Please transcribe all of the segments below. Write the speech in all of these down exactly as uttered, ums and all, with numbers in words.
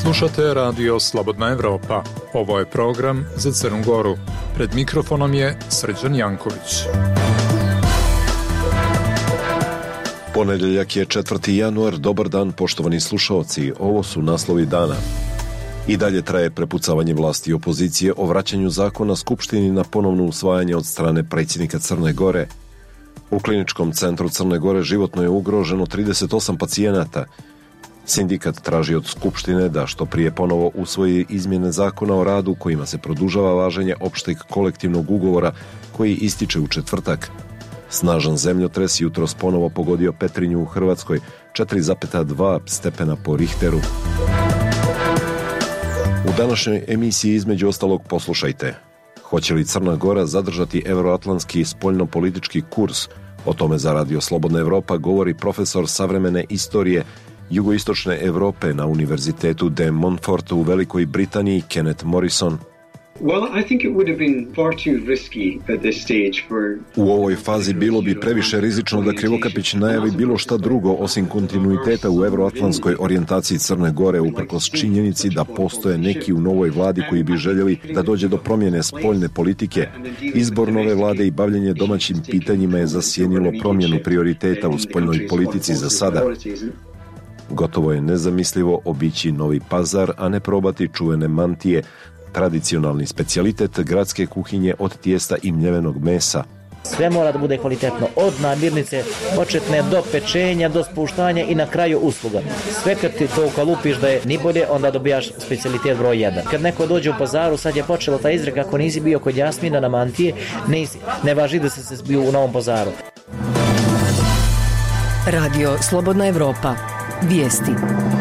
Slušate radio Slobodna Evropa. Ovo je program za Crnu Goru. Pred mikrofonom je Srđan Janković. Ponedjeljak je četvrti januar. Dobar dan, poštovani slušaoci. Ovo su naslovi dana. I dalje traje prepucavanje vlasti i opozicije o vraćanju zakona Skupštini na ponovno usvajanje od strane predsjednika Crne Gore. U kliničkom centru Crne Gore životno je ugroženo trideset osam pacijenata. Sindikat traži od Skupštine da što prije ponovo usvoji izmjene zakona o radu kojima se produžava važenje opšteg kolektivnog ugovora koji ističe u četvrtak. Snažan zemljotres jutros ponovo pogodio Petrinju u Hrvatskoj, četiri zarez dva stepena po Richteru. U današnjoj emisiji između ostalog poslušajte: hoće li Crna Gora zadržati euroatlantski spoljnopolitički kurs? O tome za Radio Slobodna Evropa govori profesor savremene istorije jugoistočne Europe na Univerzitetu de Montfort u Velikoj Britaniji, Kenneth Morrison. Well, I think it would have been far too risky at this stage for... U ovoj fazi bilo bi previše rizično da Krivokapić najavi bilo šta drugo osim kontinuiteta u evroatlantskoj orijentaciji Crne Gore, uprkos činjenici da postoje neki u novoj vladi koji bi željeli da dođe do promjene spoljne politike. Izbor nove vlade i bavljenje domaćim pitanjima je zasjenilo promjenu prioriteta u spoljnoj politici za sada. Gotovo je nezamislivo obići Novi Pazar, a ne probati čuvene mantije, tradicionalni specijalitet gradske kuhinje od tijesta i mljevenog mesa. Sve mora da bude kvalitetno, od namirnice početne do pečenja, do spuštanja i na kraju usluga. Sve kad ti to ukalupiš da je ni bolje, onda dobijaš specijalitet broj jedan. Kad neko dođe u Pazaru, sad je počela ta izreka: ako nisi bio kod Jasmina na mantije, nisi, ne važi da se bio u Novom Pazaru. Radio Slobodna Evropa. Vijesti.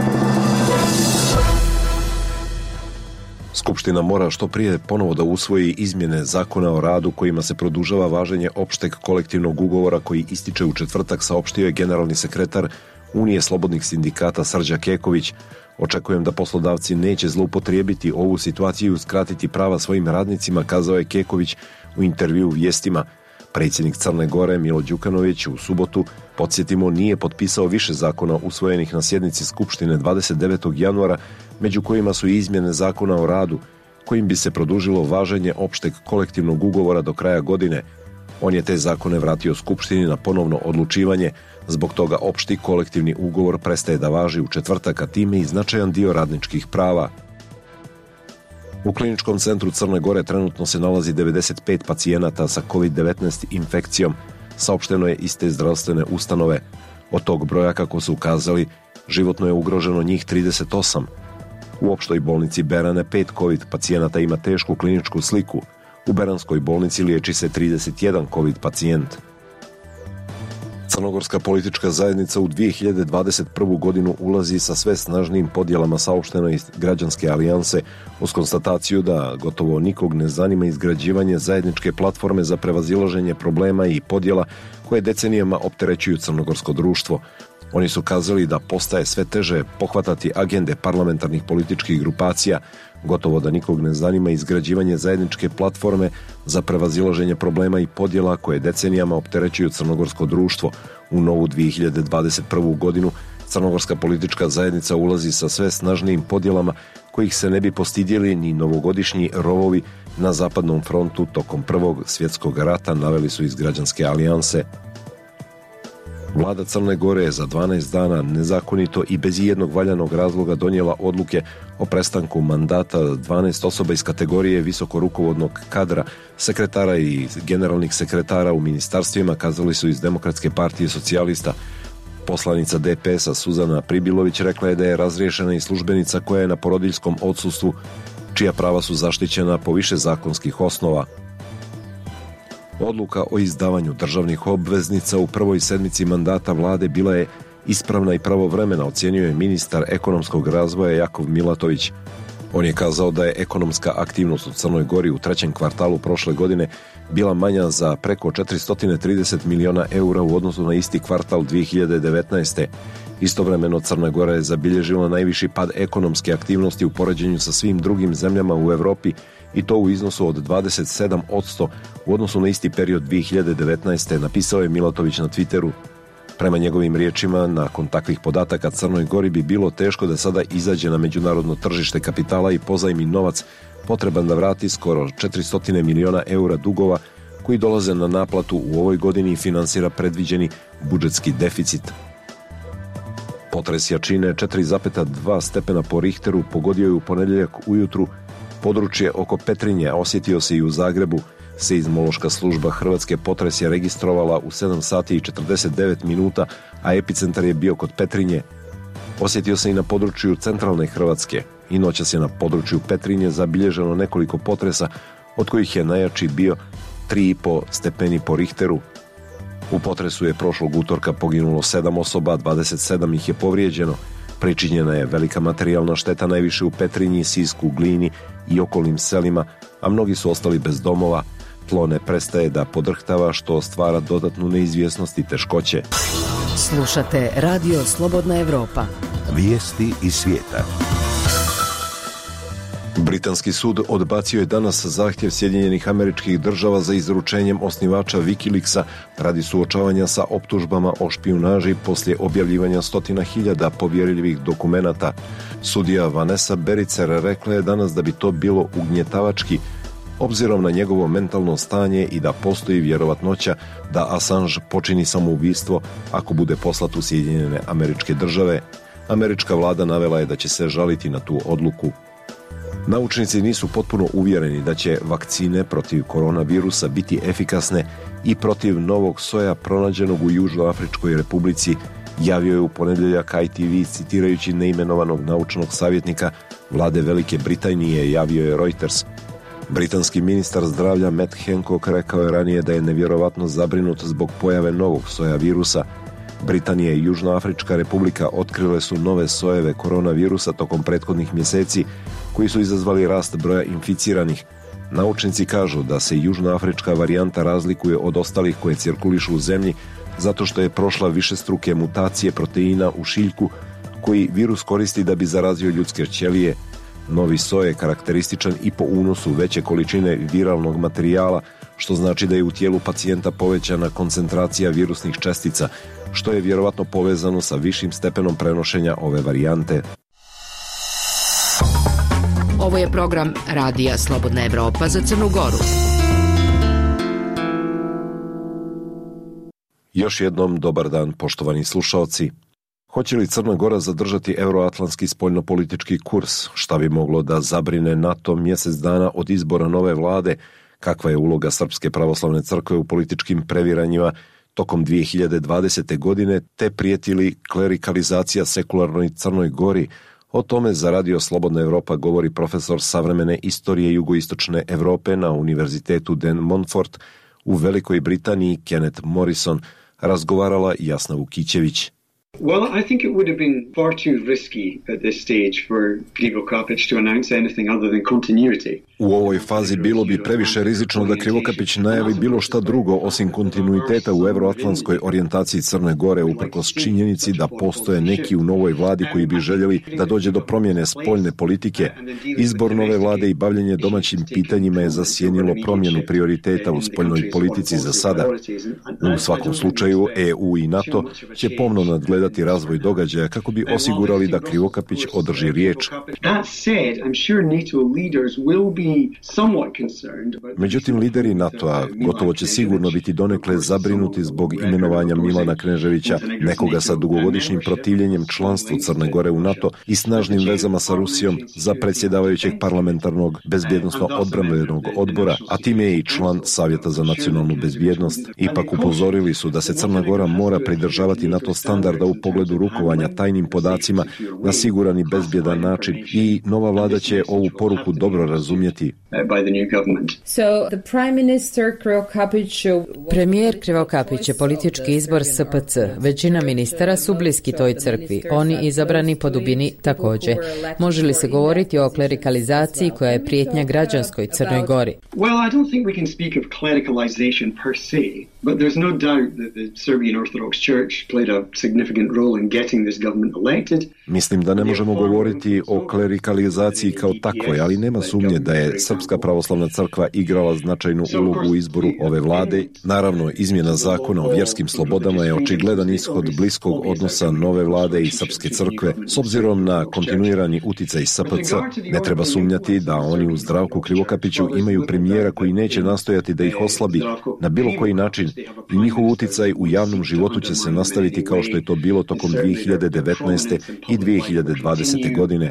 Skupština mora što prije ponovo da usvoji izmjene zakona o radu kojima se produžava važenje opšteg kolektivnog ugovora koji ističe u četvrtak, saopštio je generalni sekretar Unije slobodnih sindikata Srđa Keković. Očekujem da poslodavci neće zloupotrijebiti ovu situaciju i uskratiti prava svojim radnicima, kazao je Keković u intervju u Vijestima. Predsjednik Crne Gore Milo Đukanović u subotu, podsjetimo, nije potpisao više zakona usvojenih na sjednici Skupštine dvadeset devetog januara, među kojima su i izmjene zakona o radu, kojim bi se produžilo važenje opšteg kolektivnog ugovora do kraja godine. On je te zakone vratio Skupštini na ponovno odlučivanje, zbog toga opšti kolektivni ugovor prestaje da važi u četvrtak, a time i značajan dio radničkih prava. U kliničkom centru Crne Gore trenutno se nalazi devedeset pet pacijenata sa kovid devetnaest infekcijom, saopšteno je iz te zdravstvene ustanove. Od tog broja, kako su ukazali, životno je ugroženo njih trideset osam. U opštoj bolnici Berane pet kovid pacijenata ima tešku kliničku sliku. U Beranskoj bolnici liječi se trideset jedan kovid pacijent. Crnogorska politička zajednica u dvije hiljade dvadeset prvu godinu ulazi sa sve snažnijim podjelama, saopšteno iz Građanske alijanse, uz konstataciju da gotovo nikog ne zanima izgrađivanje zajedničke platforme za prevazilaženje problema i podjela koje decenijama opterećuju crnogorsko društvo. Oni su kazali da postaje sve teže pohvatati agende parlamentarnih političkih grupacija, gotovo da nikog ne zanima izgrađivanje zajedničke platforme za prevazilaženje problema i podjela koje decenijama opterećuju crnogorsko društvo. U novu dvije hiljade dvadeset prvu godinu crnogorska politička zajednica ulazi sa sve snažnijim podjelama kojih se ne bi postidjeli ni novogodišnji rovovi na zapadnom frontu tokom Prvog svjetskog rata, naveli su iz Građanske alijanse. Vlada Crne Gore je za dvanaest dana nezakonito i bez ijednog valjanog razloga donijela odluke o prestanku mandata dvanaest osoba iz kategorije visokorukovodnog kadra, sekretara i generalnih sekretara u ministarstvima, kazali su iz Demokratske partije socijalista. Poslanica D P S-a Suzana Pribilović rekla je da je razriješena i službenica koja je na porodiljskom odsustvu, čija prava su zaštićena po više zakonskih osnova. Odluka o izdavanju državnih obveznica u prvoj sedmici mandata vlade bila je ispravna i pravovremena, ocjenjuje ministar ekonomskog razvoja Jakov Milatović. On je kazao da je ekonomska aktivnost u Crnoj Gori u trećem kvartalu prošle godine bila manja za preko četiristo trideset miliona eura u odnosu na isti kvartal dvije hiljade devetnaeste. Istovremeno Crna Gora je zabilježila najviši pad ekonomske aktivnosti u poređenju sa svim drugim zemljama u Evropi, i to u iznosu od dvadeset sedam posto u odnosu na isti period dvije hiljade devetnaeste, napisao je Milatović na Twitteru. Prema njegovim riječima, nakon takvih podataka Crnoj Gori bi bilo teško da sada izađe na međunarodno tržište kapitala i pozajmi novac potreban da vrati skoro četiristo miliona eura dugova koji dolaze na naplatu u ovoj godini i finansira predviđeni budžetski deficit. Potres jačine četiri zarez dva stepena po Richteru pogodio je u ponedjeljak ujutru područje oko Petrinje, a osjetio se i u Zagrebu. Seizmološka služba Hrvatske potres je registrovala u sedam sati i četrdeset devet minuta, a epicentar je bio kod Petrinje. Osjetio se i na području centralne Hrvatske. I noćas je na području Petrinje zabilježeno nekoliko potresa, od kojih je najjači bio tri zarez pet stepeni po Richteru. U potresu je prošlog utorka poginulo sedam osoba, dvadeset sedam ih je povrijeđeno. Pričinjena je velika materijalna šteta, najviše u Petrinji, Sisku, Glini i okolnim selima, a mnogi su ostali bez domova. Tlo ne prestaje da podrhtava, što stvara dodatnu neizvjesnost i teškoće. Slušate Radio Slobodna Evropa. Vijesti iz svijeta. Britanski sud odbacio je danas zahtjev Sjedinjenih Američkih Država za izručenjem osnivača Wikileaksa radi suočavanja sa optužbama o špijunaži poslije objavljivanja stotina hiljada povjerljivih dokumenata. Sudija Vanessa Bericer rekla je danas da bi to bilo ugnjetavački, obzirom na njegovo mentalno stanje i da postoji vjerovatnoća da Assange počini samoubistvo ako bude poslat u Sjedinjene Američke Države. Američka vlada navela je da će se žaliti na tu odluku. Naučnici nisu potpuno uvjereni da će vakcine protiv koronavirusa biti efikasne i protiv novog soja pronađenog u Južnoafričkoj republici, javio je u ponedjeljak I T V citirajući neimenovanog naučnog savjetnika vlade Velike Britanije, javio je Reuters. Britanski ministar zdravlja Matt Hancock rekao je ranije da je nevjerovatno zabrinut zbog pojave novog soja virusa. Britanija i Južnoafrička republika otkrile su nove sojeve koronavirusa tokom prethodnih mjeseci koji su izazvali rast broja inficiranih. Naučnici kažu da se južnoafrička varijanta razlikuje od ostalih koje cirkulišu u zemlji zato što je prošla višestruke mutacije proteina u šiljku koji virus koristi da bi zarazio ljudske ćelije. Novi soj je karakterističan i po unosu veće količine viralnog materijala, što znači da je u tijelu pacijenta povećana koncentracija virusnih čestica, što je vjerovatno povezano sa višim stepenom prenošenja ove varijante. Ovo je program Radija Slobodna Evropa za Crnu Goru. Još jednom dobar dan, poštovani slušaoci. Hoće li Crna Gora zadržati euroatlantski spoljnopolitički kurs? Šta bi moglo da zabrine NATO mjesec dana od izbora nove vlade? Kakva je uloga Srpske pravoslavne crkve u političkim previranjima tokom dvije hiljade dvadesete. godine, te prijeti li klerikalizacija sekularnoj Crnoj Gori? O tome za Radio Slobodna Evropa govori profesor savremene istorije jugoistočne Evrope na Univerzitetu Den Montfort u Velikoj Britaniji Kenneth Morrison, razgovarala Jasna Vukićević. Well, I think it would have been far too risky at this stage for Krivokapić to announce anything other than continuity. U ovoj fazi bilo bi previše rizično da Krivokapić najavi bilo šta drugo osim kontinuiteta u euroatlantskoj orijentaciji Crne Gore, uprkos činjenici da postoje neki u novoj vladi koji bi željeli da dođe do promjene spoljne politike. Izbor nove vlade i bavljenje domaćim pitanjima je zasjenilo promjenu prioriteta u spoljnoj politici za sada. U svakom slučaju, E U i NATO će pomno nadgledati razvoj događaja kako bi osigurali da Krivokapić održi riječ. Međutim, lideri NATO-a gotovo će sigurno biti donekle zabrinuti zbog imenovanja Milana Kneževića, nekoga sa dugogodišnjim protivljenjem članstvu Crne Gore u NATO i snažnim vezama sa Rusijom, za predsjedavajućeg parlamentarnog bezbjednosno-odbrambenog odbora, a time je i član Savjeta za nacionalnu bezbjednost. Ipak upozorili su da se Crna Gora mora pridržavati NATO standarda u pogledu rukovanja tajnim podacima na siguran i bezbjedan način i nova vlada će ovu poruku dobro razumjeti. Premijer Krivokapić je politički izbor S P C. Većina ministara su bliski toj crkvi. Oni izabrani po dubini također. Može li se govoriti o klerikalizaciji koja je prijetnja građanskoj Crnoj Gori? Well, I don't think we can speak of clericalization per se, but there's no doubt that the Serbian Orthodox Church played a significant role in getting this government elected. Mislim da ne možemo govoriti o klerikalizaciji kao takvoj, ali nema sumnje da je Srpska Srpska pravoslavna crkva igrala značajnu ulogu u izboru ove vlade. Naravno, izmjena zakona o vjerskim slobodama je očigledan ishod bliskog odnosa nove vlade i Srpske crkve. S obzirom na kontinuirani uticaj S P C, ne treba sumnjati da oni u Zdravku Krivokapiću imaju premijera koji neće nastojati da ih oslabi na bilo koji način i njihov uticaj u javnom životu će se nastaviti kao što je to bilo tokom dvije hiljade devetnaeste i dvije hiljade dvadesete. godine.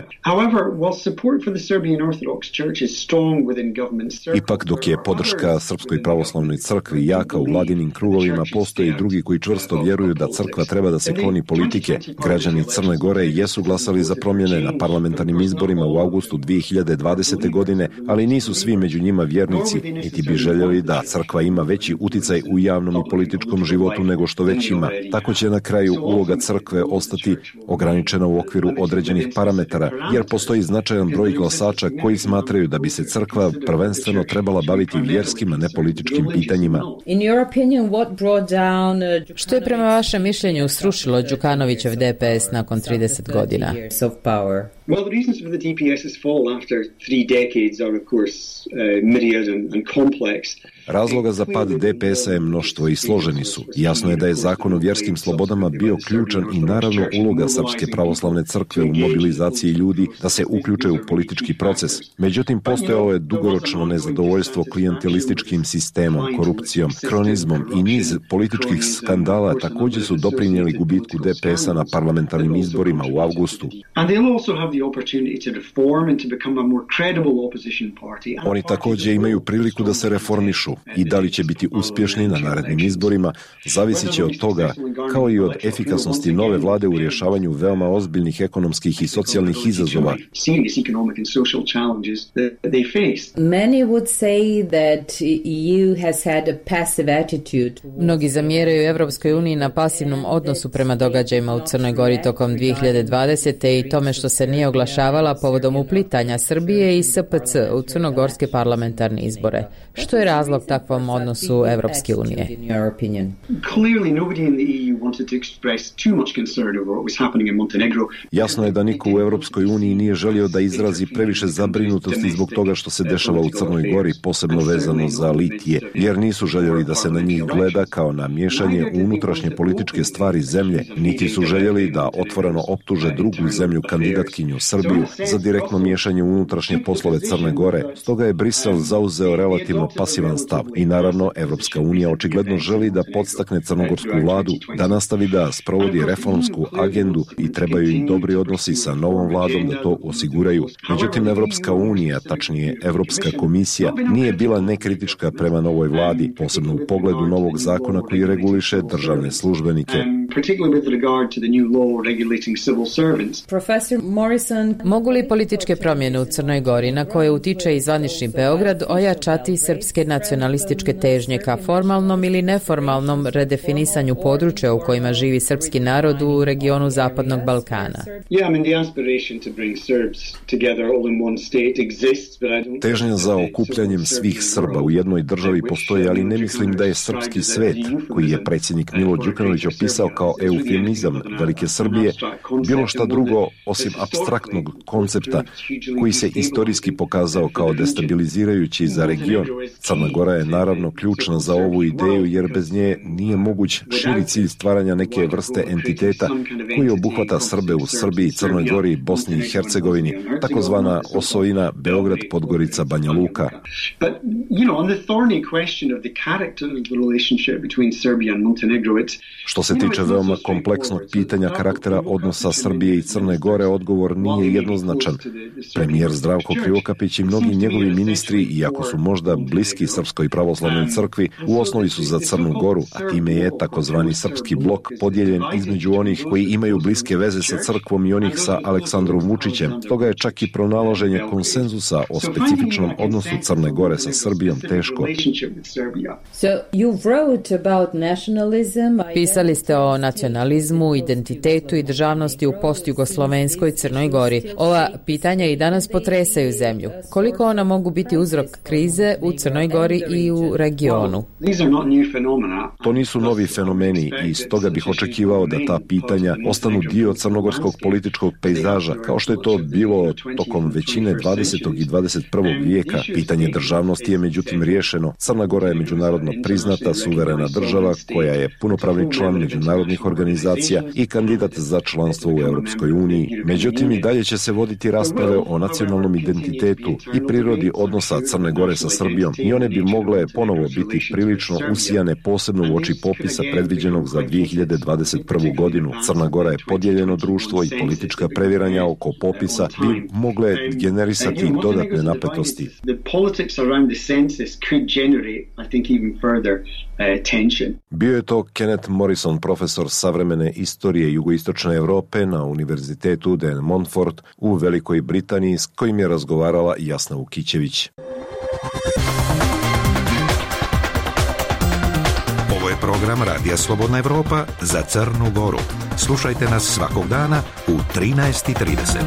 Ipak, dok je podrška Srpskoj pravoslavnoj crkvi jaka u vladinim krugovima, postoje i drugi koji čvrsto vjeruju da crkva treba da se kloni politike. Građani Crne Gore jesu glasali za promjene na parlamentarnim izborima u avgustu dvije hiljade dvadesete. godine, ali nisu svi među njima vjernici, niti bi željeli da crkva ima veći uticaj u javnom i političkom životu nego što već ima. Tako će na kraju uloga crkve ostati ograničena u okviru određenih parametara, jer postoji značajan broj glasača koji smatraju da bi se crkva prvenstveno trebala baviti vjerskim, a ne političkim pitanjima. Što je prema vašem mišljenju srušilo Đukanovićev D P S nakon trideset godina? Well, the reasons for the D P S's fall after three decades are, of course, uh, myriad and, and complex. Razloga za pad D P S-a je mnoštvo i složeni su. Jasno je da je zakon o vjerskim slobodama bio ključan i naravno uloga Srpske pravoslavne crkve u mobilizaciji ljudi da se uključe u politički proces. Međutim, postojalo je dugoročno nezadovoljstvo klijentelističkim sistemom, korupcijom, kronizmom i niz političkih skandala također su doprinijeli gubitku D P S-a na parlamentarnim izborima u avgustu. Oni također imaju priliku da se reformišu i da li će biti uspješni na narednim izborima zavisit će od toga, kao i od efikasnosti nove vlade u rješavanju veoma ozbiljnih ekonomskih i socijalnih izazova. Mnogi zamjeraju Evropskoj uniji na pasivnom odnosu prema događajima u Crnoj Gori tokom dvije hiljade dvadesete. i tome što se nije oglašavala povodom uplitanja Srbije i S P C u crnogorske parlamentarne izbore. Što je razlog takvom odnosu Evropske unije? Jasno je da niko u Evropskoj uniji nije želio da izrazi previše zabrinutosti zbog toga što se dešava u Crnoj Gori, posebno vezano za litije, jer nisu željeli da se na njih gleda kao na miješanje u unutrašnje političke stvari zemlje, niti su željeli da otvoreno optuže drugu zemlju kandidatkinju Srbiju za direktno miješanje u unutrašnje poslove Crne Gore. Stoga je Brisel zauzeo relativno pasivan stav i naravno Evropska unija očigledno želi da podstakne crnogorsku vladu da nastavi da sprovodi reformsku agendu i trebaju im dobri odnosi sa novom vladom da to osiguraju. Međutim, Evropska unija, tačnije Evropska komisija, nije bila nekritička prema novoj vladi, posebno u pogledu novog zakona koji reguliše državne službenike. Mogu li političke promjene u Crnoj Gori, na koje utiče i zvanični Beograd, ojačati srpske nacionalističke težnje ka formalnom ili neformalnom redefinisanju područja u kojima živi srpski narod u regionu Zapadnog Balkana? Težnja za okupljanjem svih Srba u jednoj državi postoji, ali ne mislim da je srpski svet, koji je predsjednik Milo Đukanović opisao kao eufemizam Velike Srbije, bilo šta drugo osim apstraktnog koncepta koji se istorijski pokazao kao destabilizirajući za region. Crna Gora je naravno ključna za ovu ideju jer bez nje nije moguć širi cilj stvaranja neke vrste entiteta koji obuhvata Srbe u Srbiji, Crnoj Gori, Bosni i Hercegovini, takozvana osovina Beograd, Podgorica, Banja Luka. Što se tiče veoma kompleksnog pitanja karaktera odnosa Srbije i Crne Gore, odgovor nije jednoznačan. Premijer Zdravko Krivokapić i mnogi njegovi ministri, iako su možda bliski Srpskoj pravoslavnoj crkvi, u osnovi su za Crnu Goru, a time je takozvani srpski blok podijeljen između onih koji imaju bliske veze sa crkvom i onih sa Aleksandrom Vučićem. Stoga je čak i pronalaženje konsenzusa o specifičnom odnosu Crne Gore sa Srbijom teško. Pisali ste o nacionalizmu, identitetu i državnosti u postjugoslovenskoj Crnoj Gori. Ova pitanja i danas potresaju zemlju. Koliko ona mogu biti uzrok krize u Crnoj Gori i u regionu? To nisu novi fenomeni i iz stoga bih očekivao da ta pitanja ostanu dio crnogorskog političkog pejzaža, kao što je to bilo tokom većine dvadesetog i dvadeset prvog vijeka. Pitanje državnosti je međutim riješeno. Crna Gora je međunarodno priznata, suverena država koja je punopravni član međunarodnih organizacija i kandidat za članstvo u Europskoj uniji. Međutim, i dalje će se voditi rasprave o nacionalnom identitetu i prirodi odnosa Crne Gore sa Srbijom i one bi mogle ponovo biti prilično usijane, posebno u oči popisa predviđenog za dvije hiljade dvadeset prvu godinu. Crna Gora je podijeljeno društvo i politička previranja oko popisa bi mogle generisati dodatne napetosti. Bio je to Kenneth Morrison, profesor savremene istorije jugoistočne Europe na Univerzitetu de Montfort u Velikoj Britaniji, s kojim je razgovarala Jasna Vukićević. Ovo je program Radija Slobodna Evropa za Crnu Goru. Slušajte nas svakog dana u trinaest i trideset.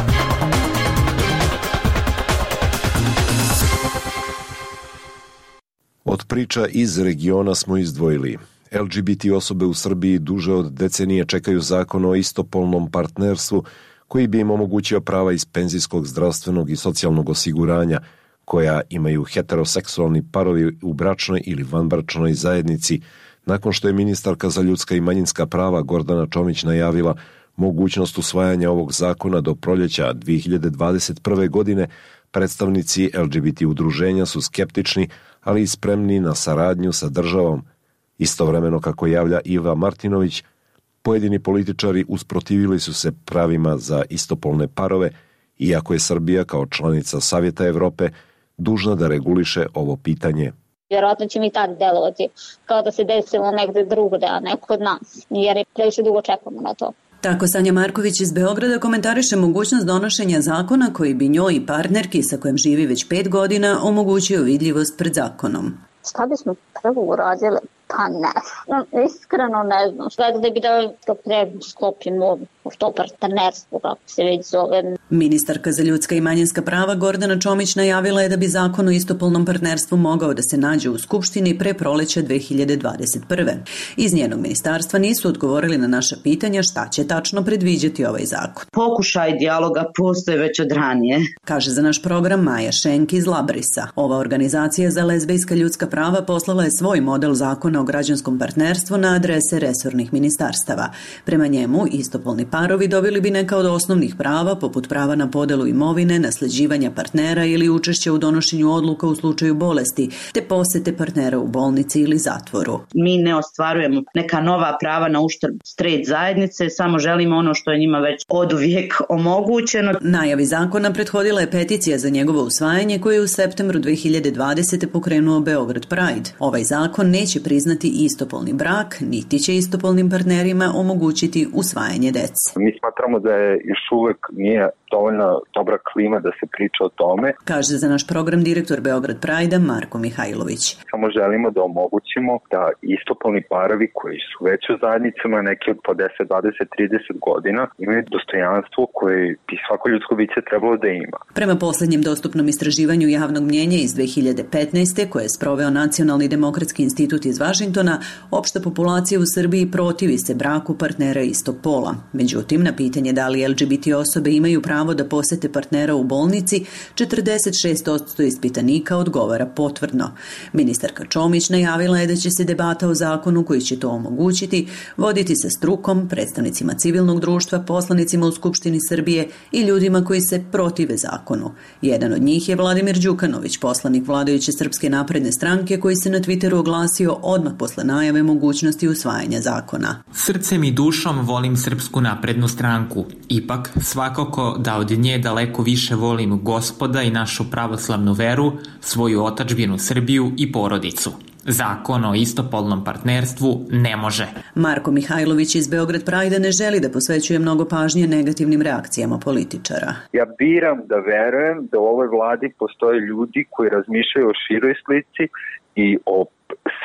Od priča iz regiona smo izdvojili. L G B T osobe u Srbiji duže od decenije čekaju zakon o istopolnom partnerstvu koji bi im omogućio prava iz penzijskog, zdravstvenog i socijalnog osiguranja koja imaju heteroseksualni parovi u bračnoj ili vanbračnoj zajednici, nakon što je ministarka za ljudska i manjinska prava Gordana Čomić najavila mogućnost usvajanja ovog zakona do proljeća dvije hiljade dvadeset prve godine. Predstavnici L G B T udruženja su skeptični, ali i spremni na saradnju sa državom. Istovremeno, kako javlja Iva Martinović, pojedini političari usprotivili su se pravima za istopolne parove, iako je Srbija kao članica Savjeta Evrope dužna da reguliše ovo pitanje. Vjerojatno će mi tad delovati kao da se desilo negde drugde, a ne kod nas, jer je previše dugo čekamo na to. Tako Sanja Marković iz Beograda komentariše mogućnost donošenja zakona koji bi njoj i partnerki sa kojim živi već pet godina omogućio vidljivost pred zakonom. Šta bismo prvo uradili? Pa ne, iskreno ne znam. Šta da bi da to pre sklopimo to partnerstvo, kako se već zove. Ministarka za ljudska i manjinska prava Gordana Čomić najavila je da bi zakon o istopolnom partnerstvu mogao da se nađe u Skupštini pre proleća dvije hiljade dvadeset prve. Iz njenog ministarstva nisu odgovorili na naša pitanja šta će tačno predviđati ovaj zakon. Pokušaj dijaloga postoje već od ranije, kaže za naš program Maja Šenk iz Labrisa. Ova organizacija za lezbejska ljudska prava poslala je svoj model zakona o građanskom partnerstvu na adrese resornih ministarstava. Prema njemu, istopolni parovi dobili bi neka od osnovnih prava, poput prava na podelu imovine, nasleđivanja partnera ili učešća u donošenju odluka u slučaju bolesti, te posete partnera u bolnici ili zatvoru. Mi ne ostvarujemo neka nova prava na uštrb straight zajednice, samo želimo ono što je njima već oduvijek omogućeno. Najavi zakona prethodila je peticija za njegovo usvajanje koje je u septembru dvije hiljade dvadesete pokrenuo Beograd Pride. Ovaj zakon neće priznati istopolni brak, niti će istopolnim partnerima omogućiti usvajanje dece. Mi smatramo da je još uvek nije dovoljna dobra klima da se priča o tome. Kaže za naš program direktor Beograd Pride-a Marko Mihajlović. Samo želimo da omogućimo da istopolni parovi koji su već u zajednicama, neki od po deset, dvadeset, trideset godina, imaju dostojanstvo koje bi svako ljudsko biće trebalo da ima. Prema poslednjem dostupnom istraživanju javnog mnjenja iz dvije hiljade petnaeste. koje je sproveo Nacionalni demokratski institut iz Vašingtona, opšta populacija u Srbiji protivi se braku partnera istog pola. Međutim, na pitanje da li L G B T osobe imaju pravo da posete partnera u bolnici, četrdeset šest posto ispitanika odgovara potvrdno. Ministarka Čomić najavila je da će se debata o zakonu koji će to omogućiti voditi sa strukom, predstavnicima civilnog društva, poslanicima u Skupštini Srbije i ljudima koji se protive zakonu. Jedan od njih je Vladimir Đukanović, poslanik vladajuće Srpske napredne stranke, koji se na Twitteru oglasio odmah posle najave mogućnosti usvajanja zakona. Srcem i dušom volim Srpsku naprednu stranku. Ipak, svakako da od nje daleko više volim Gospoda i našu pravoslavnu veru, svoju otadžbinu Srbiju i porodicu. Zakon o istopolnom partnerstvu ne može. Marko Mihajlović iz Beograd Pride ne želi da posvećuje mnogo pažnje negativnim reakcijama političara. Ja biram da verujem da u ovoj vladi postoje ljudi koji razmišljaju o široj slici i o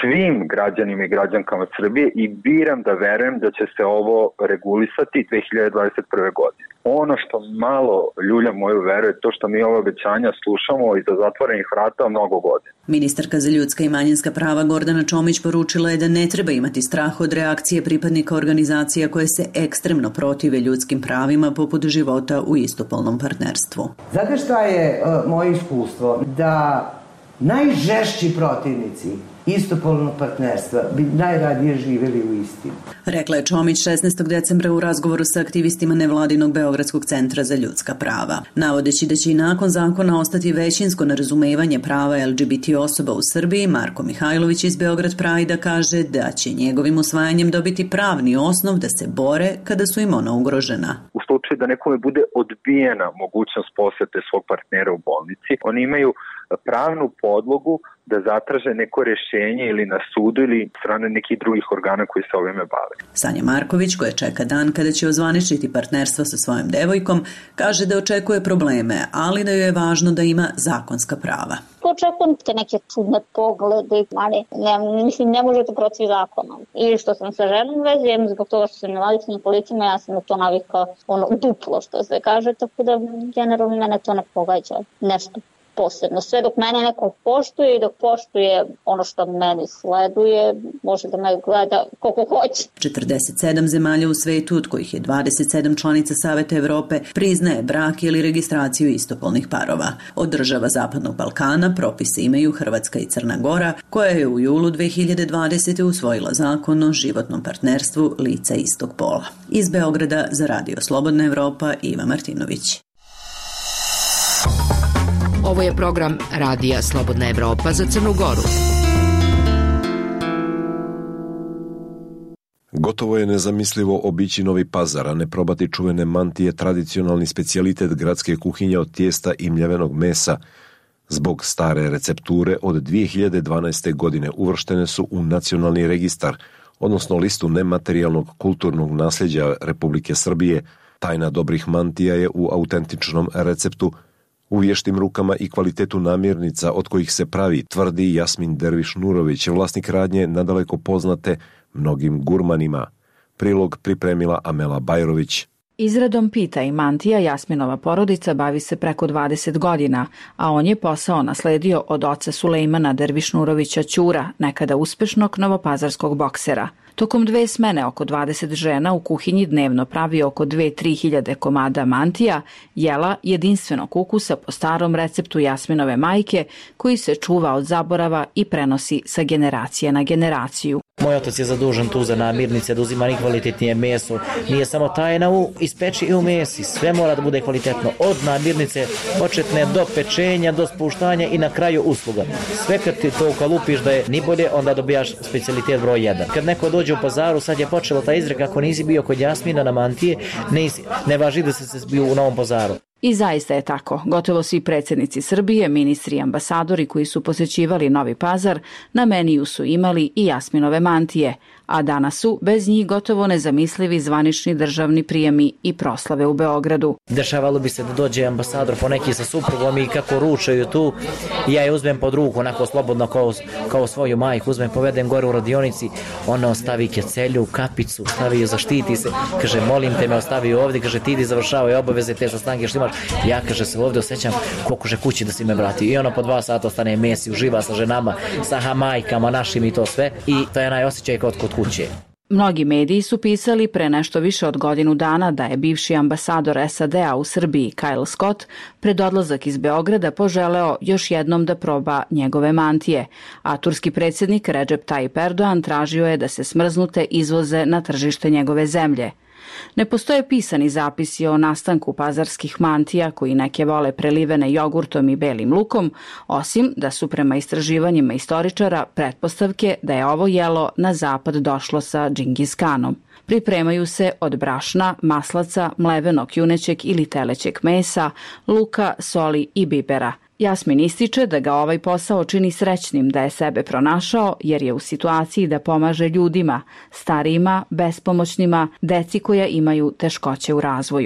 svim građanima i građankama Srbije i biram da verujem da će se ovo regulisati dve hiljade dvadeset prve. godine. Ono što malo ljulja moju veru je to što mi ove obećanja slušamo iza zatvorenih vrata mnogo godina. Ministarka za ljudska i manjinska prava Gordana Čomić poručila je da ne treba imati strah od reakcije pripadnika organizacija koje se ekstremno protive ljudskim pravima poput života u istopolnom partnerstvu. Znate šta je uh, moje iskustvo? Da najžešći protivnici istopolnog partnerstva bi najradije živeli u istini. Rekla je Čomić šesnaestog decembra u razgovoru sa aktivistima nevladinog Beogradskog centra za ljudska prava. Navodeći da će i nakon zakona ostati većinsko nerazumevanje prava el ge be te osoba u Srbiji, Marko Mihajlović iz Beograd Pride kaže da će njegovim usvajanjem dobiti pravni osnov da se bore kada su im ona ugrožena. U slučaju da nekome bude odbijena mogućnost posete svog partnera u bolnici, oni imaju pravnu podlogu da zatraže neko rješenje ili na sudu ili strane nekih drugih organa koji se ovime bave. Sanja Marković, koja čeka dan kada će ozvaničiti partnerstvo sa svojom devojkom, kaže da očekuje probleme, ali da joj je važno da ima zakonska prava. Očekujem te neke čudne poglede, ali ne, mislim, ne možete protiv zakonom. I što sam sa ženom vezujem, zbog toga što sam navikla na policima, ja sam na to navikla ono duplo, što se kaže, tako da generalno mene to ne pogađa nešto posebno. Sve dok mene neko poštuje i dok poštuje ono što meni sleduje, može da me gleda koliko hoće. četrdeset sedam zemalja u svetu, od kojih je dvadeset sedam članica Saveta Evrope, priznaje brak ili registraciju istopolnih parova. Od država Zapadnog Balkana propise imaju Hrvatska i Crna Gora, koja je u julu dve hiljade dvadesete. usvojila zakon o životnom partnerstvu lica istog pola. Iz Beograda za Radio Slobodna Evropa, Iva Martinović. Ovo je program Radija Slobodna Evropa za Crnu Goru. Gotovo je nezamislivo obići Novi Pazar, a ne probati čuvene mantije, tradicionalni specijalitet gradske kuhinje od tijesta i mljevenog mesa. Zbog stare recepture od dvije hiljade dvanaeste. godine uvrštene su u nacionalni registar, odnosno listu nematerijalnog kulturnog nasljeđa Republike Srbije. Tajna dobrih mantija je u autentičnom receptu, u vještim rukama i kvalitetu namirnica od kojih se pravi, tvrdi Jasmin Derviš Nurović, vlasnik radnje nadaleko poznate mnogim gurmanima. Prilog pripremila Amela Bajrović. Izradom pita i mantija Jasminova porodica bavi se preko dvadeset godina, a on je posao nasledio od oca Sulejmana Derviš Nurovića Ćura, nekada uspešnog novopazarskog boksera. Tokom dve smene oko dvadeset žena u kuhinji dnevno pravi oko dve do tri hiljade komada mantija, jela jedinstvenog ukusa po starom receptu Jasminove majke, koji se čuva od zaborava i prenosi sa generacije na generaciju. Moj otac je zadužen tu za namirnice, da uzima najkvalitetnije meso. Nije samo tajna u ispeči i u mesi, sve mora da bude kvalitetno. Od namirnice početne do pečenja, do spuštanja i na kraju usluga. Sve kad ti to ukalupiš da je ni bolje, onda dobijaš specijalitet broj jedan. Kad neko dođe u Pazaru, sad je počela ta izreka, ako nisi bio kod Jasmina na mantije, nisi, ne važi da se se bio u Novom Pazaru. I zaista je tako. Gotovo svi predsjednici Srbije, ministri i ambasadori koji su posećivali Novi Pazar, na meniju su imali i Jasminove mantije, a danas su bez njih gotovo nezamislivi zvanični državni prijemi i proslave u Beogradu. Dešavalo bi se da dođe ambasador poneki sa suprugom i kako ručaju tu, ja je uzmem pod ruku, onako slobodno kao, kao svoju majku, uzmem, povedem gore u radionici, ona ostavi kecelju, kapicu, stavi ju, zaštiti se, kaže, molim te me ostavi ovdje, kaže, ti idi završavaju obaveze te sastanke što imaš, ja, kaže, se ovdje osjećam koliko že kući da si me vrati. I ono po dva sata ostane mesi, uživa sa ženama, sa hamajkama našim i to sve, i to je najosjećaj kod kod kuće. Mnogi mediji su pisali pre nešto više od godinu dana da je bivši ambasador es a de a u Srbiji Kyle Scott pred odlazak iz Beograda poželeo još jednom da proba njegove mantije, a turski predsjednik Recep Tayyip Erdogan tražio je da se smrznute izvoze na tržište njegove zemlje. Ne postoje pisani zapisi o nastanku pazarskih mantija koji neke vole prelivene jogurtom i belim lukom, osim da su prema istraživanjima istoričara pretpostavke da je ovo jelo na zapad došlo sa Džingis Kanom. Pripremaju se od brašna, maslaca, mlevenog junećeg ili telećeg mesa, luka, soli i bibera. Jasmin ističe da ga ovaj posao čini srećnim da je sebe pronašao jer je u situaciji da pomaže ljudima, starijima, bespomoćnima, deci koja imaju teškoće u razvoju.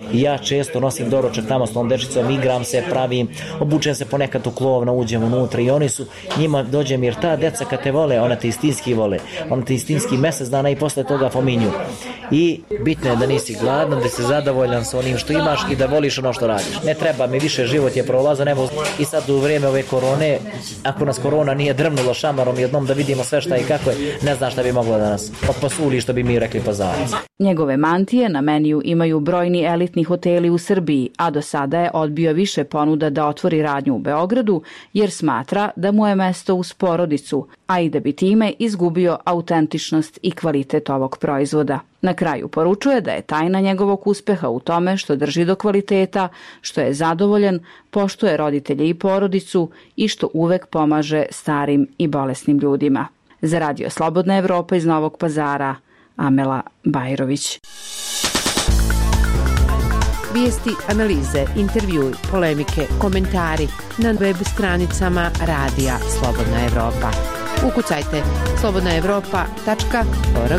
I ja često nosim doručak tamo s tom dečicom, igram se, pravim, obučem se ponekad u klovna, uđem unutra i oni su, njima dođe mir ta deca kad te vole, ona te istinski vole, ona te istinski mesec dana i posle toga pominju. I bitno je da nisi gladan, da si zadovoljan sa onim što imaš i da voliš ono što radiš. Ne treba mi više, život je prolazan, evo i sad u vrijeme ove korone, ako nas korona nije drmnulo šamarom jednom da vidimo sve šta i kako je, ne znam šta bi moglo da nas opasuli, što bi mi rekli Pazarac. Njegove mantije na meniju imaju brojni elitni hoteli u Srbiji, a do sada je odbio više ponuda da otvori radnju u Beogradu, jer smatra da mu je mesto uz porodicu, a i da bi time izgubio autentičnost i kvalitet ovog proizvoda. Na kraju poručuje da je tajna njegovog uspeha u tome što drži do kvaliteta, što je zadovoljan, poštuje roditelje i porodicu i što uvek pomaže starim i bolesnim ljudima. Za Radio Slobodna Evropa iz Novog Pazara, Amela Bajrović. Vijesti, analize, intervjui, polemike, komentari na web stranicama Radija Slobodna Evropa. Ukucajte slobodna evropa tačka org.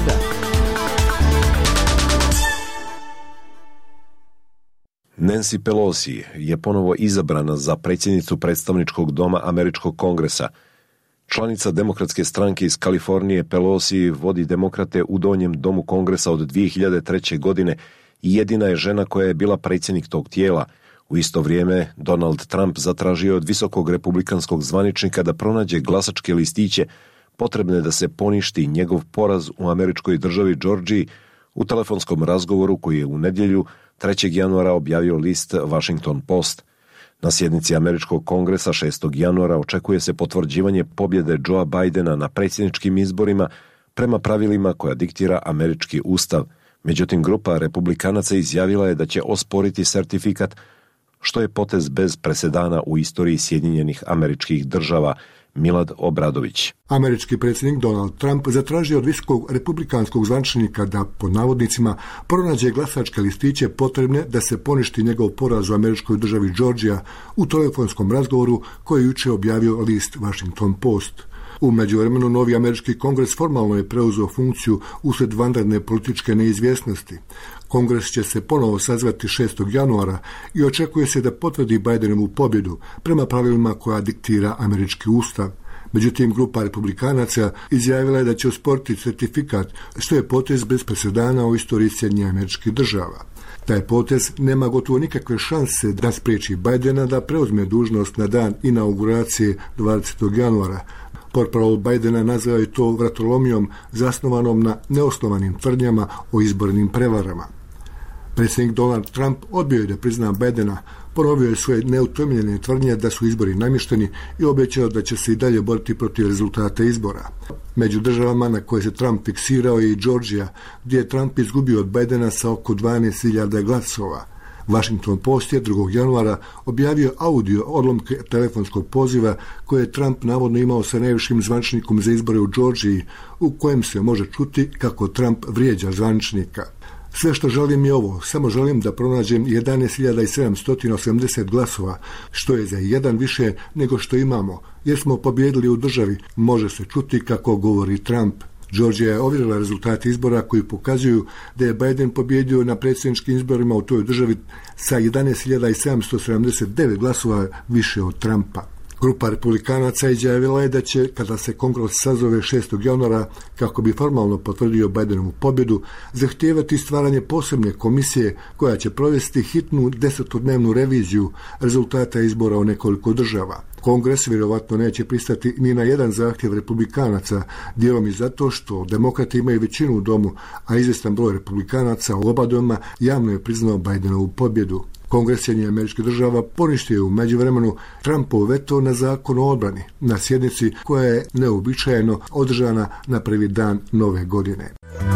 Nancy Pelosi je ponovo izabrana za predsjednicu predstavničkog doma Američkog kongresa. Članica Demokratske stranke iz Kalifornije, Pelosi vodi demokrate u donjem domu kongresa od dvije hiljade treće. godine i jedina je žena koja je bila predsjednik tog tijela. U isto vrijeme Donald Trump zatražio od visokog republikanskog zvaničnika da pronađe glasačke listiće potrebne da se poništi njegov poraz u američkoj državi Georgiji u telefonskom razgovoru koji je u nedjelju trećeg januara objavio list Washington Post. Na sjednici Američkog kongresa šestog januara očekuje se potvrđivanje pobjede Joea Bidena na predsjedničkim izborima prema pravilima koja diktira američki ustav. Međutim, grupa republikanaca izjavila je da će osporiti sertifikat, što je potez bez presedana u istoriji Sjedinjenih Američkih Država. Milad Obradović. Američki predsjednik Donald Trump zatražio od visokog republikanskog zvaničnika da, pod navodnicima, pronađe glasačke listiće potrebne da se poništi njegov poraz u američkoj državi Georgija u telefonskom razgovoru koji je jučer objavio list Washington Post. U međuvremenu novi američki kongres formalno je preuzeo funkciju usred vanredne političke neizvjesnosti. Kongres će se ponovo sazvati šestog januara i očekuje se da potvrdi Bidenovu pobjedu prema pravilima koja diktira američki ustav. Međutim, grupa republikanaca izjavila je da će osporiti certifikat, što je potez bez presedana u istoriji Sjedinjenih Američkih Država. Taj potez nema gotovo nikakve šanse da spriječi Bidena da preuzme dužnost na dan inauguracije dvadesetog januara. Portparol Bidena nazvao je to vratolomijom zasnovanom na neosnovanim tvrdnjama o izbornim prevarama. Predsjednik Donald Trump odbio je da prizna Bidena, ponovio je svoje neutemeljene tvrdnje da su izbori namješteni i obećao da će se i dalje boriti protiv rezultata izbora. Među državama na koje se Trump fiksirao je i Georgija, gdje je Trump izgubio od Bidena sa oko dvanaest hiljada glasova. Washington Post je drugog januara objavio audio odlomke telefonskog poziva koje je Trump navodno imao sa najvišim zvaničnikom za izbore u Georgiji, u kojem se može čuti kako Trump vrijeđa zvaničnika. Sve što želim je ovo, samo želim da pronađem jedanaest hiljada sedamsto osamdeset glasova, što je za jedan više nego što imamo, jer smo pobjedili u državi, može se čuti kako govori Trump. Georgija je ovjerila rezultate izbora koji pokazuju da je Biden pobjedio na predsjedničkim izborima u toj državi sa jedanaest hiljada sedamsto sedamdeset devet glasova više od Trumpa. Grupa republikanaca izjavila je da će, kada se kongres sazove šestog januara, kako bi formalno potvrdio Bidenovu pobjedu, zahtijevati stvaranje posebne komisije koja će provesti hitnu desetodnevnu reviziju rezultata izbora u nekoliko država. Kongres vjerovatno neće pristati ni na jedan zahtjev republikanaca, dijelom i zato što demokrati imaju većinu u domu, a izvjestan broj republikanaca u oba doma javno je priznao Bidenovu pobjedu. Kongres Sjedinjenih Američkih Država poništio je u međuvremenu Trumpov veto na zakon o odbrani na sjednici koja je neuobičajeno održana na prvi dan nove godine.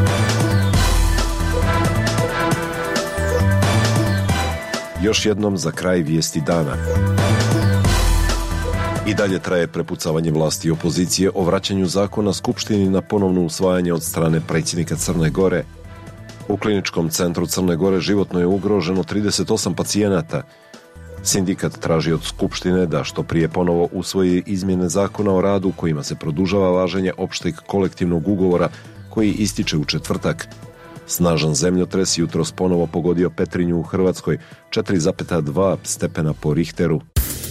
Još jednom za kraj vijesti dana. I dalje traje prepucavanje vlasti i opozicije o vraćanju zakona Skupštini na ponovno usvajanje od strane predsjednika Crne Gore. U kliničkom centru Crne Gore životno je ugroženo trideset osam pacijenata. Sindikat traži od Skupštine da što prije ponovo usvoji izmjene zakona o radu kojima se produžava važenje opšteg kolektivnog ugovora koji ističe u četvrtak. Snažan zemljotres jutros ponovo pogodio Petrinju u Hrvatskoj, četiri zarez dva stepena po Richteru.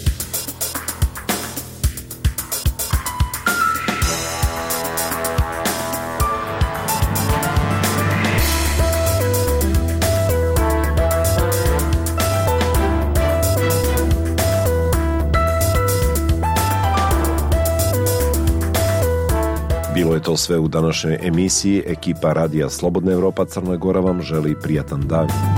Bilo je to sve u današnjoj emisiji. Ekipa Radija Slobodna Evropa Crna Gora vam želi prijatan dan.